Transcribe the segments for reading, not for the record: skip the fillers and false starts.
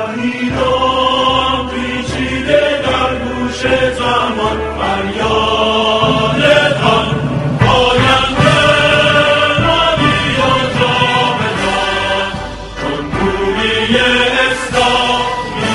ایران پیچیده در گوش زمان فریاد تن آینده مانی و جاودان جمهوری اسلامی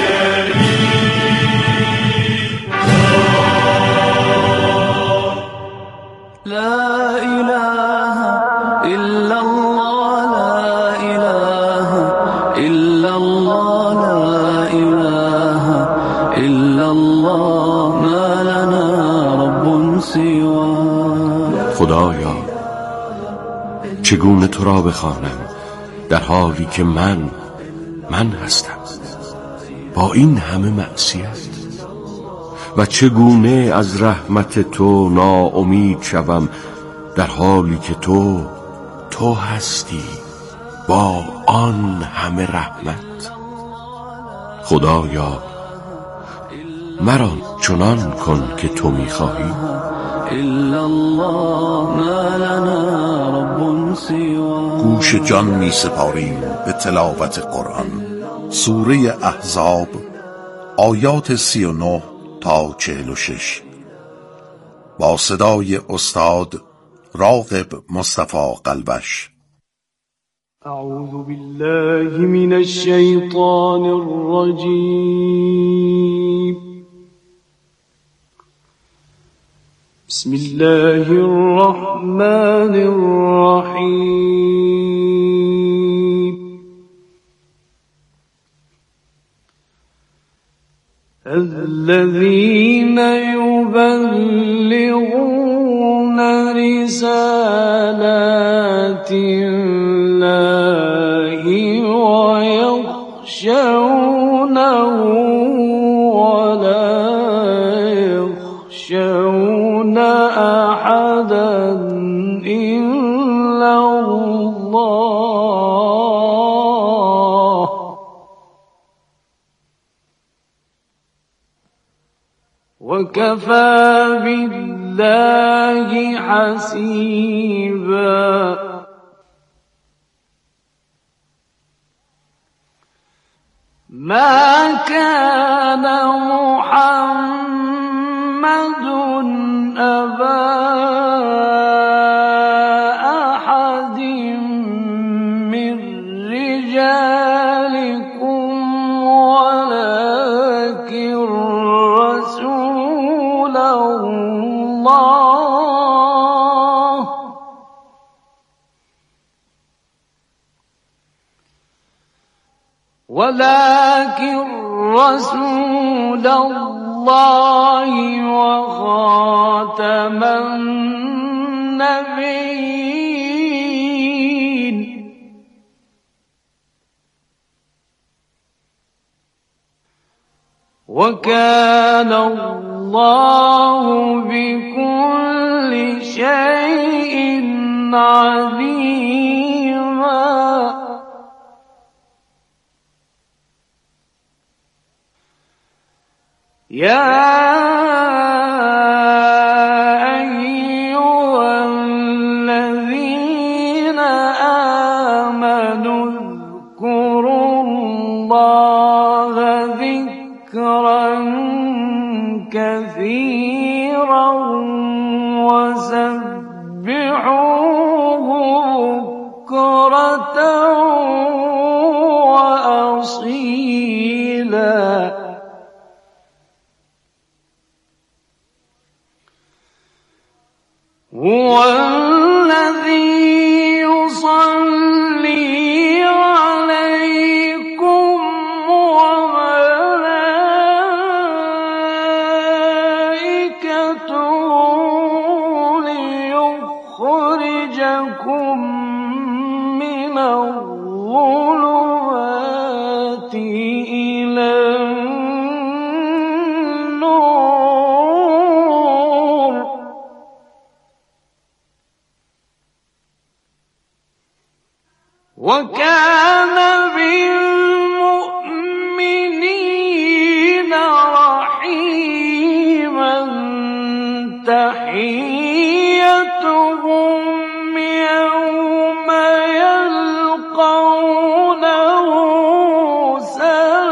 ایران. لا إله إلا الله لا إله إلا الله لا إله إلا الله ما لنا رب سواه. خدایا چگونه تو را بخوانم در حالی که من هستم با این همه معصیت، و چگونه از رحمت تو ناامید شوم در حالی که تو هستی با آن همه رحمت. خدایا مرا چنان کن که تو می‌خواهی. گوش جان می سپاریم به تلاوت قرآن. سوره احزاب آیات 39 تا 46 با صدای استاد راغب مصطفی قلبش. اعوذ بالله من الشیطان الرجیم. بسم الله الرحمن الرحیم. الذين يبلغون رسالات الله ويخشونه ولا يخشون أحدا إلا الله وكفى بالله حسيبا. ما كان محمد أبا أحد من رجالكم ولكن رسول الله وخاتم النبيين. وكان الله بكل شيء عليما. يا أيها الذين آمنوا اذكروا الله ذكرا كثيرا وسبحوه بكرة وأصيلا. هو الذي يصلي عليكم وملائكته ليخرجكم من الظلمات إلى النور. وكان بالمؤمنين رحيما. تحيتهم يوم يلقونه سلام.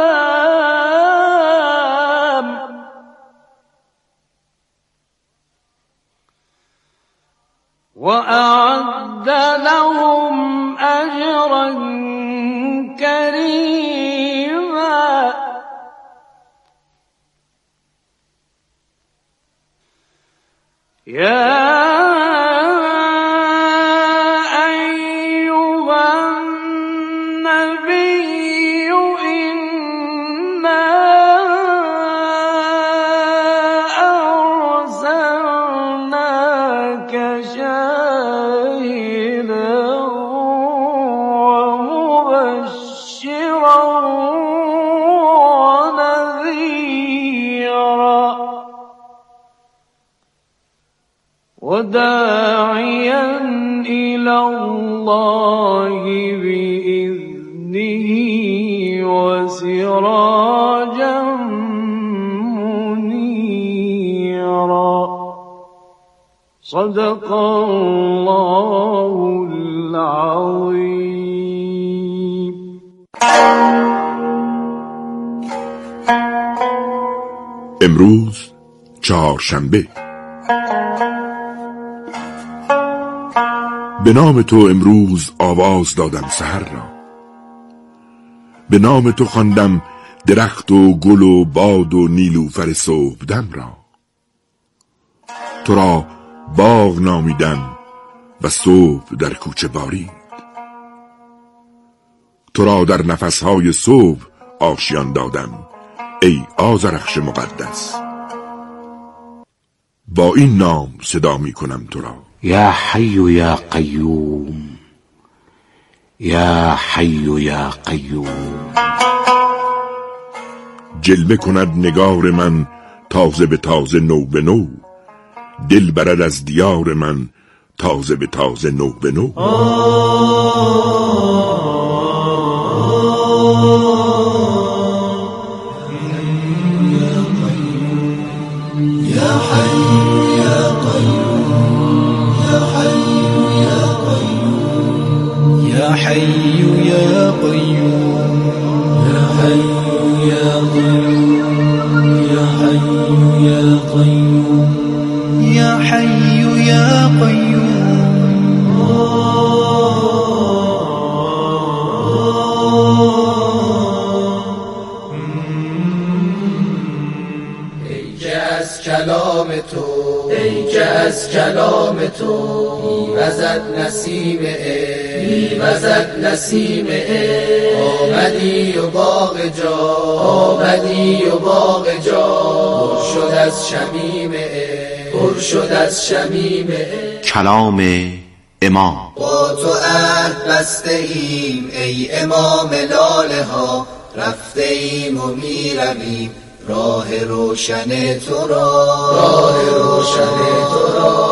وداعيا إلى الله بإذنه وسراجا منيرا. صدق الله العظيم. امروز چهارشنبه. به نام تو امروز آواز دادم سحر را، به نام تو خواندم درخت و گل و باد و نیلوفر صبحدم را. تو را باغ نامیدم و صبح در کوچه بارید، تو را در نفسهای صبح آشیان دادم ای آذرخش مقدس. با این نام صدا می کنم تو را: یا حی یا قیوم، یا حی یا قیوم. جلوه کند نگار من تازه به تازه، نو به نو، دل برد از دیار من تازه به تازه، نو به نو. يا حي يا قيوم، يا حي يا قيوم، يا حي يا قيوم، يا حي يا قيوم. ای که از کلام تو، ای که از کلام تو میوزد نسیم میوزد نسیم آمدی و باغ جا، آمدی و باغ جا پر شد از شمیم، پر شد از شمیم. کلام امام. با تو عهد بسته ایم ای امام لاله ها، رفته ایم و میرویم راه روشن تو را، راه روشن تو را.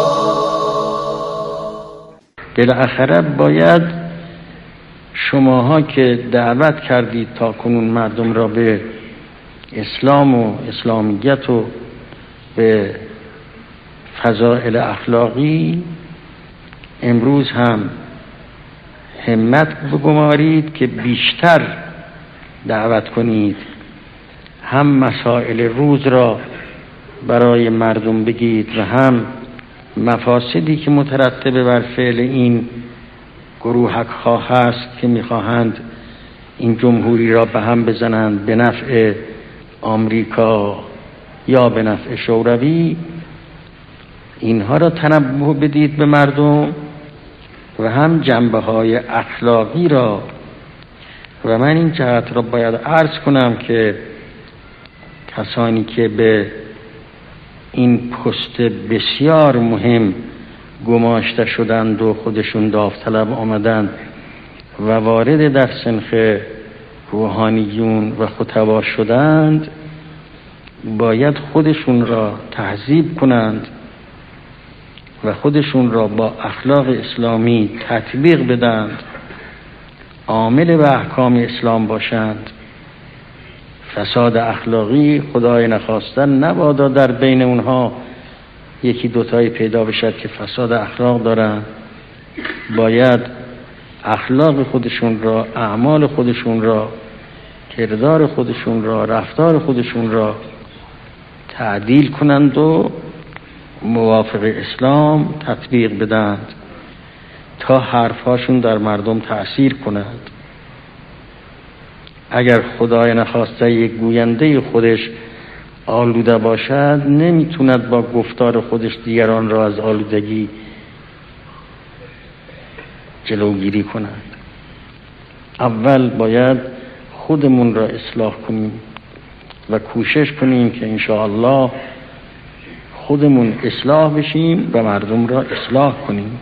بالاخره باید شماها که دعوت کردید تا کنون مردم را به اسلام و اسلامیت و به فضائل اخلاقی، امروز هم همت بگمارید که بیشتر دعوت کنید، هم مسائل روز را برای مردم بگید و هم مفاسدی که مترتب بر فعل این گروهک ها هست که میخواهند این جمهوری را به هم بزنند به نفع آمریکا یا به نفع شوروی، اینها را تنبه بدید به مردم و هم جنبه های اخلاقی را. و من این جهت را باید عرض کنم که کسانی که به این پست بسیار مهم گماشته شدند و خودشون داوطلب آمدند و وارد در سنخ روحانیون و خطبا شدند، باید خودشون را تهذیب کنند و خودشون را با اخلاق اسلامی تطبیق بدند، عامل به احکام اسلام باشند. فساد اخلاقی خدای نخواسته نبادا در بین اونها یکی دوتایی پیدا بشد که فساد اخلاق دارن. باید اخلاق خودشون را، اعمال خودشون را، کردار خودشون را، رفتار خودشون را تعدیل کنند و موافق اسلام تطبیق بدند تا حرفهاشون در مردم تأثیر کند. اگر خدای نخواسته یک گوینده خودش آلوده باشد نمیتوند با گفتار خودش دیگران را از آلودگی جلوگیری کند. اول باید خودمون را اصلاح کنیم و کوشش کنیم که انشاءالله خودمون اصلاح بشیم و مردم را اصلاح کنیم.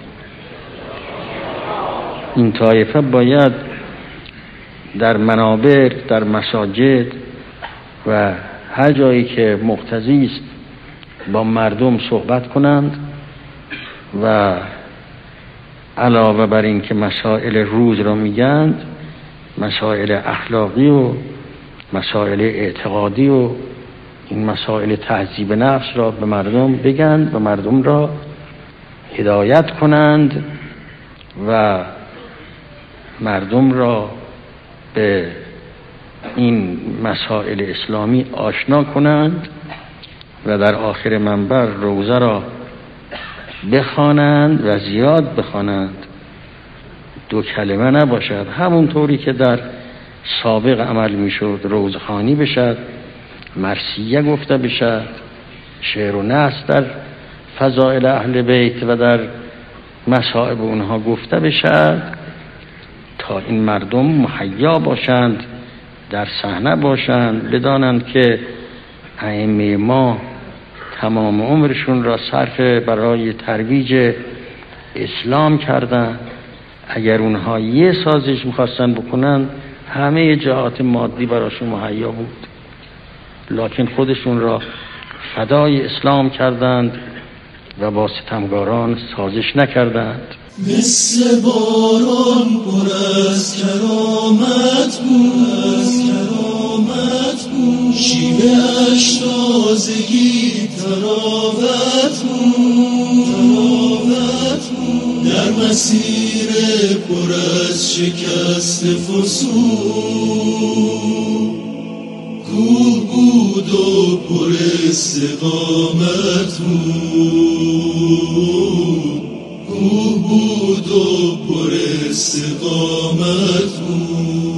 این طایفه باید در منابر، در مساجد و هر جایی که مقتضی است با مردم صحبت کنند و علاوه بر این که مسائل روز را میگند، مسائل اخلاقی و مسائل اعتقادی و این مسائل تهذیب نفس را به مردم بگند و مردم را هدایت کنند و مردم را به این مسائل اسلامی آشنا کنند و در آخر منبر روزه را بخوانند و زیاد بخوانند. 2 کلمه نباشد، همونطوری که در سابق عمل میشد، روزخوانی بشد، مرثیه گفته بشد، شعر و نثر در فضائل اهل بیت و در مصائب اونها گفته بشد تا این مردم مهیا باشند، در صحنه باشند، بدانند که ائمه ما تمام عمرشون را صرف برای ترویج اسلام کردند. اگر اونها یه سازش میخواستن بکنن همه جهات مادی براشون مهیا بود، لکن خودشون را فدای اسلام کردند و با ستمگاران سازش نکردند. مثل باران پر از کرامت بود، شیوه اش تازگی تراوت بود، در مسیر پر از شکست فسون کوه بود و پر استقامت بود، کوه بود و پر استقامت بود.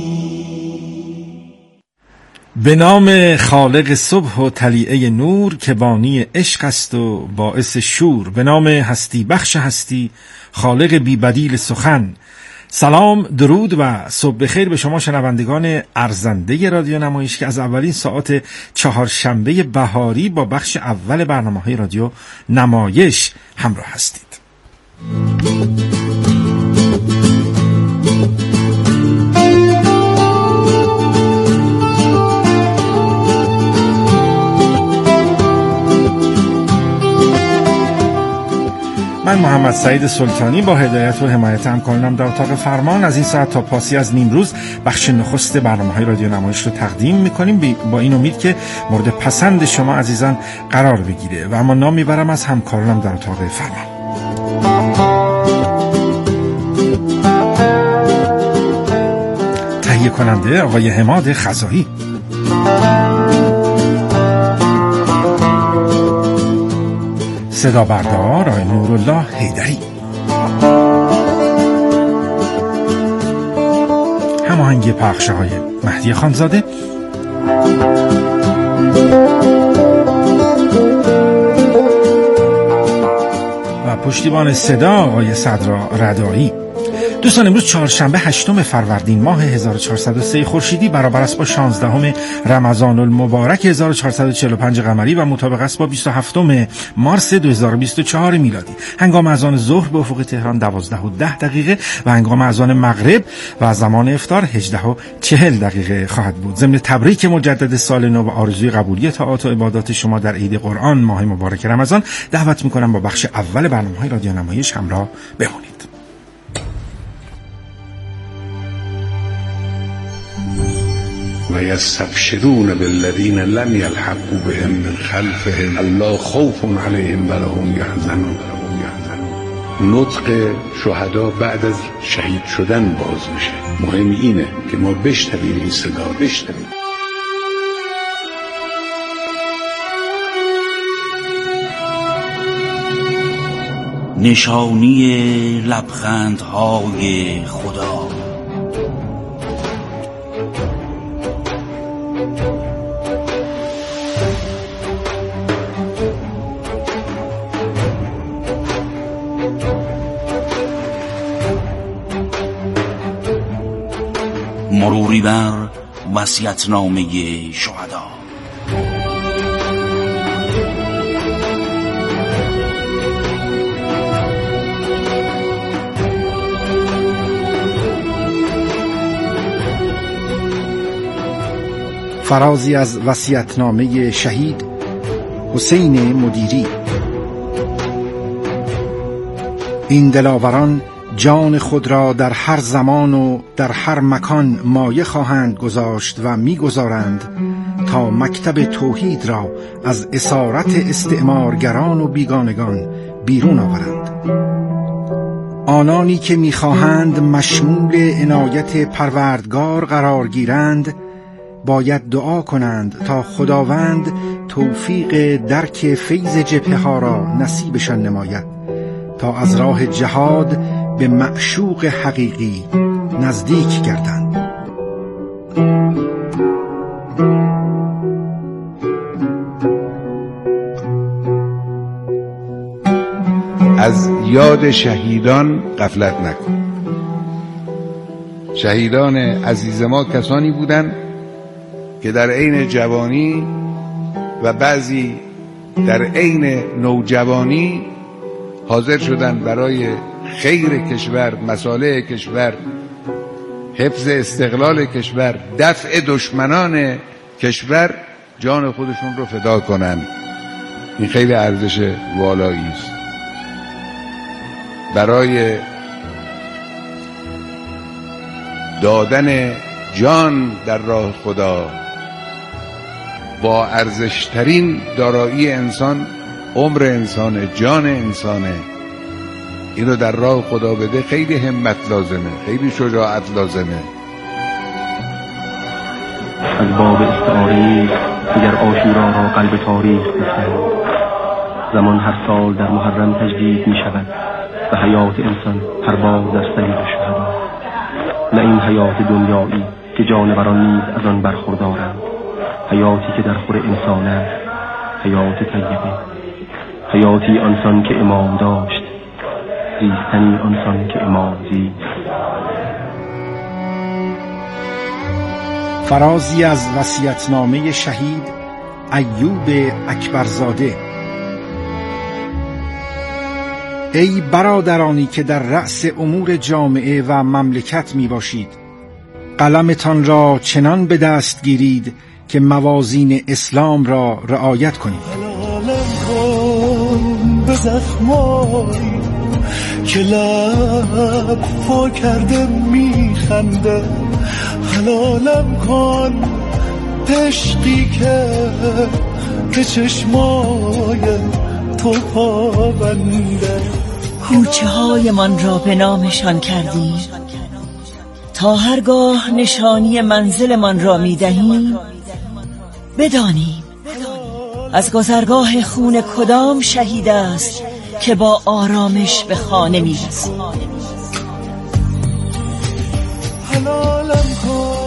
به نام خالق صبح و طلیعه نور که بانی عشق است و باعث شور، به نام هستی بخش هستی خالق بی بدیل سخن. سلام، درود و صبح بخیر به شما شنوندگان ارزنده رادیو نمایش که از اولین ساعت چهارشنبه بهاری با بخش اول برنامه‌های رادیو نمایش همراه هستید. من محمد سعید سلطانی با هدایت و حمایت همکارانم در اتاق فرمان از این ساعت تا پاسی از نیمروز بخش نخست برنامه‌های رادیو نمایش رو تقدیم می‌کنیم با این امید که مورد پسند شما عزیزان قرار بگیره و اما نام میبرم از همکارانم در اتاق فرمان. تهیه کننده آقای حماد خزایی، صدا بردار آقای نورالله حیدری، هماهنگی پخش‌های مهدی خانزاده و پشتیبان صدا آقای صدرا ردایی. دوستان امروز چهارشنبه 8 فروردین ماه 1403 خورشیدی برابر است با 16 رمضان المبارک 1445 قمری و مطابق است با 27 مارس 2024 میلادی. هنگام اذان ظهر به افق تهران 12:10 و هنگام اذان مغرب و زمان افطار 18:40 خواهد بود. ضمن تبریک مجدد سال نو و آرزوی قبولی طاعات و عبادات شما در عید قرآن ماه مبارک رمضان دعوت می‌کنم با بخش اول برنامه‌های رادیو نمایش همراه بمونید. و یستبشرون بالذین لم یلحقوا بهم من خلفهم الا خوف علیهم ولا هم یحزنون. نطق شهدا بعد از شهید شدن باز میشه. مهم اینه که ما بشنویم این صدا، بشنویم. نشانی لبخندهای خدا. مروری بر وصیت‌نامه شهدا. فرازی از وصیت‌نامه شهید حسین مدیری. این دلاوران جان خود را در هر زمان و در هر مکان مایه خواهند گذاشت و می‌گذارند تا مکتب توحید را از اسارت استعمارگران و بیگانگان بیرون آورند. آنانی که می‌خواهند مشمول عنایت پروردگار قرار گیرند باید دعا کنند تا خداوند توفیق درک فیض جبهه ها را نصیبشان نماید تا از راه جهاد به معشوق حقیقی نزدیک گردند. از یاد شهیدان غفلت نکن. شهیدان عزیز ما کسانی بودند که در عین جوانی و بعضی در عین نوجوانی حاضر شدند برای خیر کشور، مصالح کشور، حفظ استقلال کشور، دفع دشمنان کشور جان خودشون رو فدا کنند. این خیلی ارزش والایی است. برای دادن جان در راه خدا با ارزشترین دارایی انسان عمر انسانه، جان انسانه. این رو در راه خدا بده خیلی همت لازمه، خیلی شجاعت لازمه. از باب استعاره اگر عاشورا را قلب تاریخ بستند، زمان هر سال در محرم تجدید می شود و حیات انسان پرواز از طریق شهدا. نه این حیات دنیایی که جانوران نیز از آن برخوردارند، حیاتی که در خور انسان است، حیات طیبه، حیاتی آنسان که امام داشت، زیستنی آنسان که امام زیست. فرازی از وصیت‌نامه شهید ایوب اکبرزاده. ای برادرانی که در رأس امور جامعه و مملکت می باشید، قلمتان را چنان به دست گیرید که موازین اسلام را رعایت کنید. حلالم کن به زخمایی که لب پا کرده میخنده، حلالم کن عشقی که به چشمای تو پابنده. کوچه های من را به نامشان کردیم تا هرگاه نشانی منزل من را می دهیم بدانیم از گذرگاه خون کدام شهید است که با آرامش به خانه می رسیم. حلالم کن.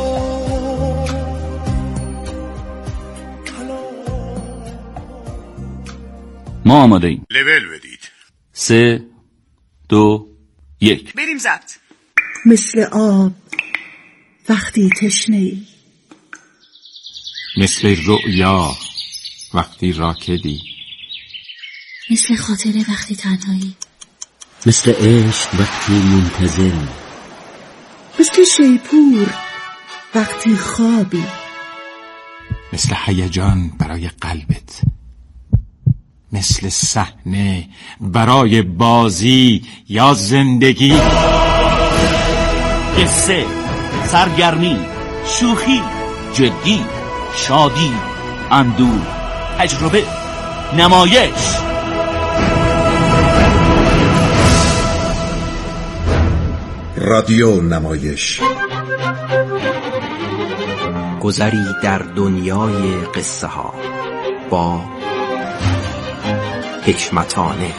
ما آماده ایم. لول بدید. 3 2 1 بریم ضبط. مثل آب وقتی تشنه‌ای، مثل رؤیا وقتی راکدی، مثل خاطره وقتی تنهایی، مثل عشق وقتی منتظری، مثل شیپور وقتی خوابی، مثل هیجان برای قلبت، مثل صحنه برای بازی یا زندگی. قصه، سرگرمی، شوخی، جدی، شادی، اندوه، تجربه، نمایش. رادیو نمایش، گذری در دنیای قصه ها با حکمتانه.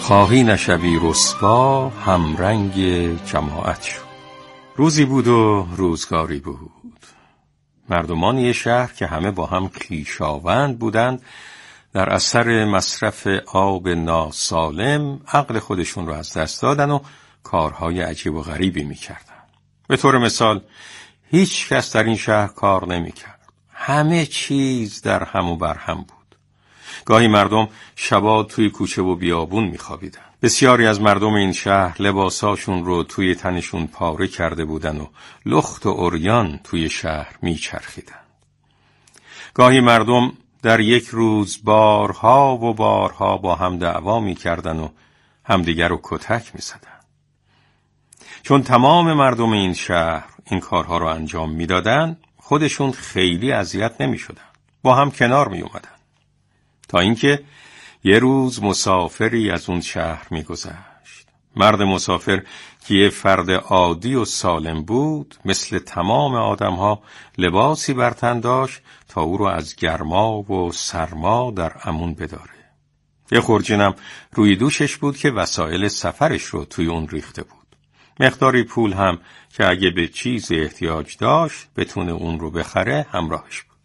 خواهی نشوی رسوا همرنگ جماعت شو. روزی بود و روزگاری بود. مردمان یه شهر که همه با هم خویشاوند بودند در اثر مصرف آب ناسالم عقل خودشون رو از دست دادن و کارهای عجیب و غریبی میکردن. به طور مثال هیچ کس در این شهر کار نمیکرد. همه چیز در هم و بر هم بود. گاهی مردم شبا توی کوچه و بیابون میخوابیدن. بسیاری از مردم این شهر لباساشون رو توی تنشون پاره کرده بودن و لخت و عریان توی شهر میچرخیدن. گاهی مردم در یک روز بارها و بارها با هم دعوا میکردن و همدیگر رو کتک میزدن. چون تمام مردم این شهر این کارها رو انجام میدادن، خودشون خیلی اذیت نمیشدن. با هم کنار می اومدن. تا اینکه یه روز مسافری از اون شهر میگذشت. مرد مسافر که یه فرد عادی و سالم بود، مثل تمام آدمها لباسی بر تن داشت تا او رو از گرما و سرما در امان بداره. یه خورجینم روی دوشش بود که وسایل سفرش رو توی اون ریخته بود. مقداری پول هم که اگه به چیز احتیاج داشت بتونه اون رو بخره همراهش بود.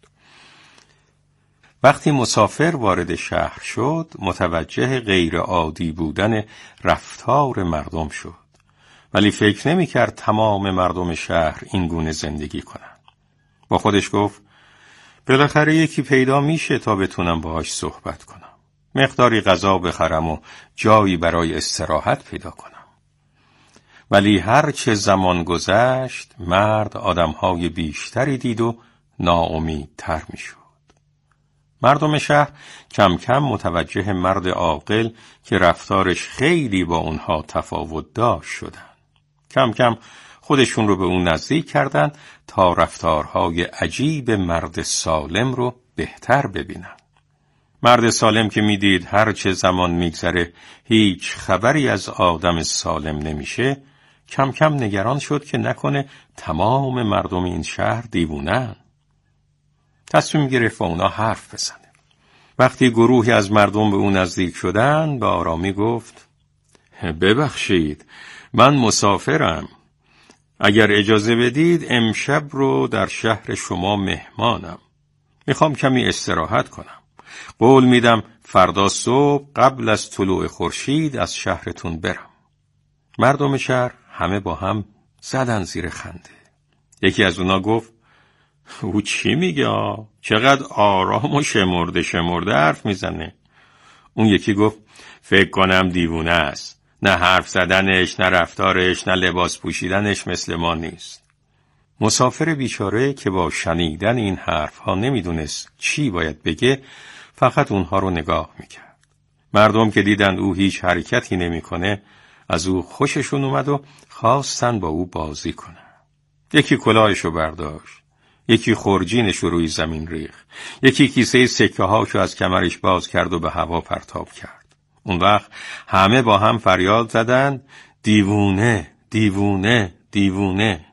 وقتی مسافر وارد شهر شد، متوجه غیر عادی بودن رفتار مردم شد. ولی فکر نمی کرد تمام مردم شهر این گونه زندگی کنن. با خودش گفت بالاخره یکی پیدا میشه تا بتونم باهاش صحبت کنم. مقداری غذا بخرم و جایی برای استراحت پیدا کنم. ولی هر چه زمان گذشت، مرد آدمهای بیشتری دید و ناامیدتر میشد. مردم شهر کم کم متوجه مرد عاقل که رفتارش خیلی با اونها تفاوت داشت شدن. کم کم خودشون رو به اون نزدیک کردن تا رفتارهای عجیب مرد سالم رو بهتر ببینن. مرد سالم که میدید هر چه زمان میگذره هیچ خبری از آدم سالم نمیشه، کم کم نگران شد که نکنه تمام مردم این شهر دیوونن. تصمیم گرفت با اونا حرف بزنه. وقتی گروهی از مردم به اون نزدیک شدن، به آرامی گفت ببخشید، من مسافرم. اگر اجازه بدید امشب رو در شهر شما مهمانم. میخوام کمی استراحت کنم. قول میدم فردا صبح قبل از طلوع خورشید از شهرتون برم. مردم شهر همه با هم زدن زیر خنده. یکی از اونا گفت او چی میگه؟ چقدر آرام و شمرده حرف میزنه. اون یکی گفت فکر کنم دیوونه است. نه حرف زدنش، نه رفتارش، نه لباس پوشیدنش مثل ما نیست. مسافر بیچاره که با شنیدن این حرفها نمیدونست چی باید بگه، فقط اونها رو نگاه میکرد. مردم که دیدند او هیچ حرکتی نمیکنه، از او خوششون اومد و خواستن با او بازی کنن. یکی کلاهشو برداشت، یکی خورجینش رو روی زمین ریخت، یکی کیسه سکه هاشو از کمرش باز کرد و به هوا پرتاب کرد. اون وقت همه با هم فریاد زدن دیوونه، دیوونه، دیوونه.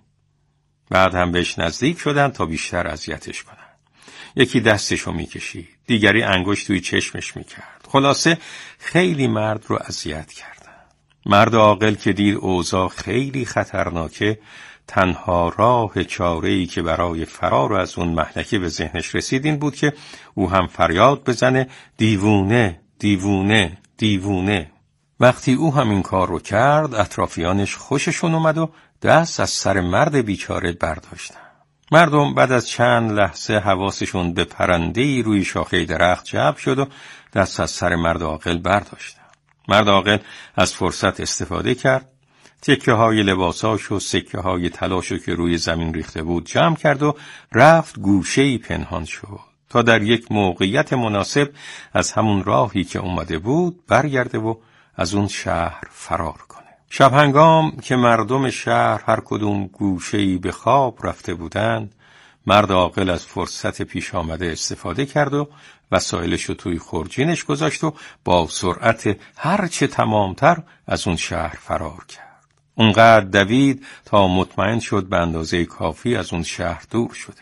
بعد هم بهش نزدیک شدن تا بیشتر اذیتش کنن. یکی دستشو میکشید، دیگری انگشت توی چشمش میکرد. خلاصه خیلی مرد رو اذیت کردن. مرد عاقل که دید اوضاع خیلی خطرناکه، تنها راه چاره‌ای که برای فرار از اون مهلکه به ذهنش رسید این بود که او هم فریاد بزنه دیوونه، دیوونه، دیوونه. وقتی او هم این کار رو کرد، اطرافیانش خوششون اومد و دست از سر مرد بیچاره برداشتن. مردم بعد از چند لحظه حواسشون به پرنده‌ای روی شاخه درخت جلب شد و دست از سر مرد عاقل برداشتن. مرد عاقل از فرصت استفاده کرد، تکه های لباساش و سکه های تلاشو که روی زمین ریخته بود جمع کرد و رفت گوشه‌ای پنهان شد تا در یک موقعیت مناسب از همون راهی که اومده بود برگرده و از اون شهر فرار کنه. شب هنگام که مردم شهر هر کدوم گوشه‌ای به خواب رفته بودند، مرد عاقل از فرصت پیش آمده استفاده کرد و وسایلش رو توی خورجینش گذاشت و با سرعت هرچه تمامتر از اون شهر فرار کرد. اونقدر دوید تا مطمئن شد به اندازه کافی از اون شهر دور شده.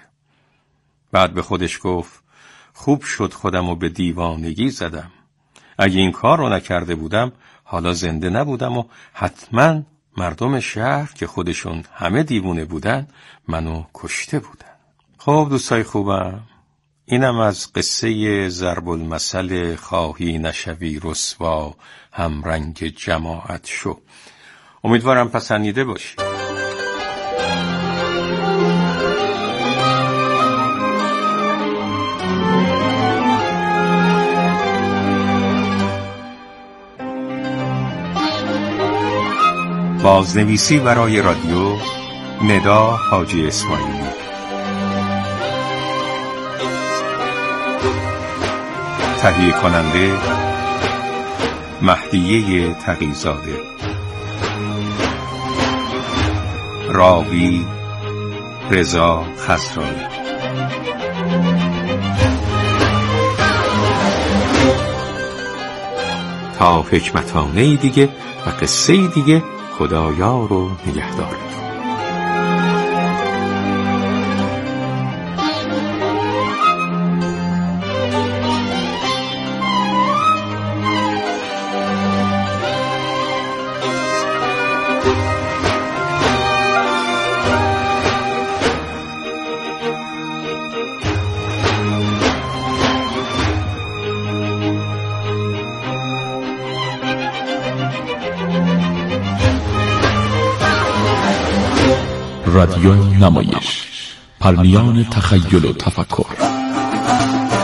بعد به خودش گفت خوب شد خودم رو به دیوانگی زدم. اگه این کار رو نکرده بودم حالا زنده نبودم و حتما مردم شهر که خودشون همه دیوونه بودن منو کشته بودن. خب دوستای خوبم، اینم از قصه ضرب المثل خواهی نشوی رسوا هم رنگ جماعت شو. امیدوارم پسندیده باشی. بازنویسی برای رادیو ندا حاجی اسماعیلی. تهیه کننده مهدیه تقی‌زاده. راوی رضا خسرایی. تا حکمتانه دیگه و قصه دیگه، خدایار و نگهدار. رادیو نمایش، پرمیان تخیل و تفکر.